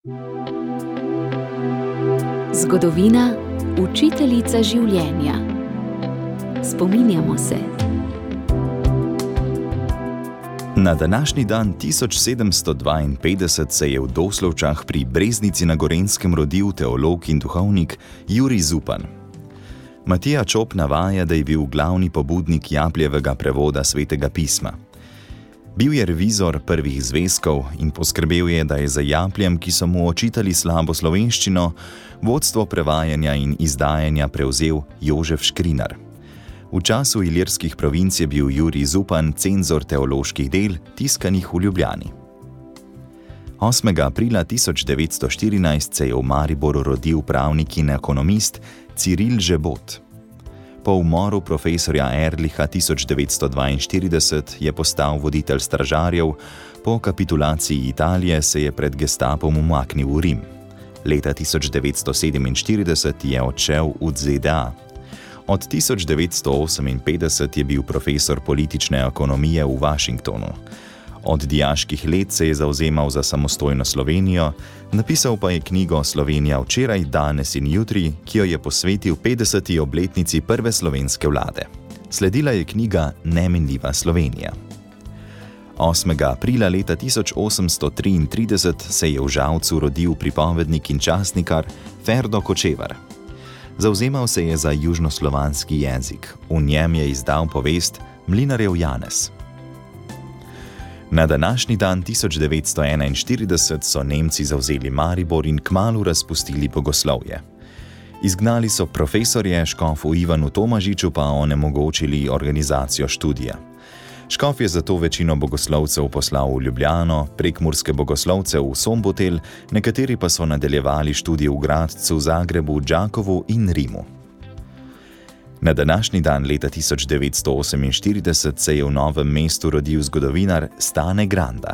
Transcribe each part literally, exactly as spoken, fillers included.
Zgodovina, učiteljica življenja. Spominjamo se. Na današnji dan tisoč sedemsto dvainpetdeset se je v Doslovčah pri Breznici na Gorenjskem rodil teolog in duhovnik Jurij Zupan. Matija Čop navaja, da je bil glavni pobudnik Japljevega prevoda Svetega pisma. Bil je revizor prvih zvezkov in poskrbel je, da je za Japljem, ki so mu očitali slabo slovenščino, vodstvo prevajanja in izdajanja prevzel Jožef Škrinar. V času ilirskih provinc je bil Jurij Zupan cenzor teoloških del, tiskanih v Ljubljani. osmega aprila tisoč devetsto štirinajst se je v Mariboru rodil pravnik in ekonomist Ciril Žebot. Po umoru profesorja Erlicha tisoč devetsto dvainštirideset je postal voditelj stražarjev, po kapitulaciji Italije se je pred gestapom umaknil v Rim. Leta tisoč devetsto sedeminštirideset je odšel v Z D A. Od tisoč devetsto oseminpetdeset je bil profesor politične ekonomije v Washingtonu. Od dijaških let se je zavzemal za samostojno Slovenijo, napisal pa je knjigo Slovenija včeraj, danes in jutri, ki jo je posvetil petdeseti obletnici prve slovenske vlade. Sledila je knjiga Neminljiva Slovenija. osmega aprila leta tisoč osemsto triintrideset se je v Žalcu rodil pripovednik in časnikar Ferdo Kočevar. Zavzemal se je za južnoslovanski jezik. V njem je izdal povest Mlinarjev Janez. Na današnji dan tisoč devetsto enainštirideset so Nemci zavzeli Maribor in kmalu razpustili bogoslovje. Izgnali so profesorje, škofu Ivanu Tomažiču pa onemogočili organizacijo študija. Škof je zato večino bogoslovcev poslal v Ljubljano, prekmurske bogoslovce v Sombotel, nekateri pa so nadaljevali študij v Gradcu, Zagrebu, Đakovu in Rimu. Na današnji dan leta tisoč devetsto oseminštirideset se je v Novem mestu rodil zgodovinar Stane Granda.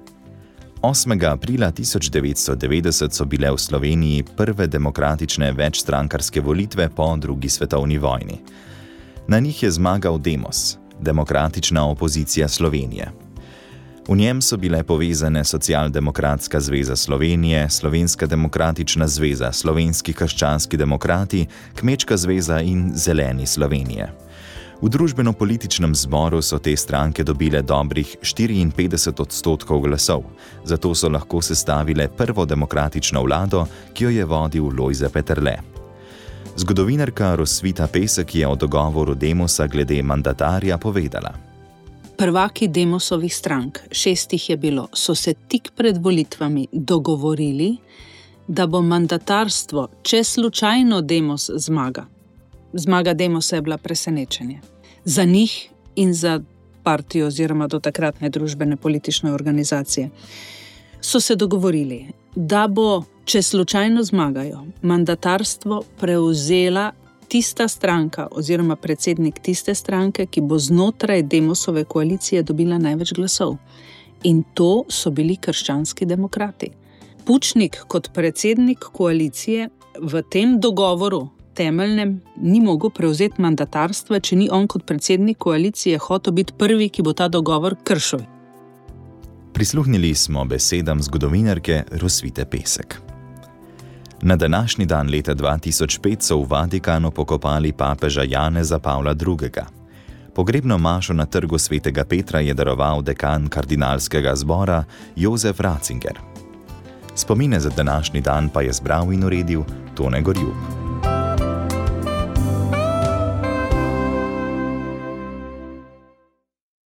osmega aprila tisoč devetsto devetdeset so bile v Sloveniji prve demokratične večstrankarske volitve po drugi svetovni vojni. Na njih je zmagal Demos, Demokratična opozicija Slovenije. V njem so bile povezane Socialdemokratska zveza Slovenije, Slovenska demokratična zveza, Slovenski krščanski demokrati, Kmečka zveza in Zeleni Slovenije. V družbeno-političnem zboru so te stranke dobile dobrih štiriinpetdeset odstotkov glasov, zato so lahko sestavile prvo demokratično vlado, ki jo je vodil Lojze Peterle. Zgodovinarka Rosvita Pesek je o dogovoru Demosa glede mandatarja povedala. Prvaki Demosovih strank, šestih je bilo, so se tik pred volitvami dogovorili, da bo mandatarstvo, če slučajno Demos zmaga. Zmaga Demosa je bila presenečenje. Za njih in za partijo oziroma do takratne družbene politične organizacije so se dogovorili, da bo, če slučajno zmagajo, mandatarstvo prevzela tista stranka oziroma predsednik tiste stranke, ki bo znotraj Demosove koalicije dobila največ glasov. In to so bili krščanski demokrati. Pučnik kot predsednik koalicije v tem dogovoru temeljnem ni mogel prevzeti mandatarstva, če ni on kot predsednik koalicije hotel biti prvi, ki bo ta dogovor kršil. Prisluhnili smo besedam zgodovinarke Rosvite Pesek. Na današnji dan leta dva tisoč pet so v Vatikanu pokopali papeža Janeza Pavla drugega. Pogrebno mašo na trgu Svetega Petra je daroval dekan kardinalskega zbora Jozef Ratzinger. Spomine za današnji dan pa je zbral in uredil Tone Gorjup.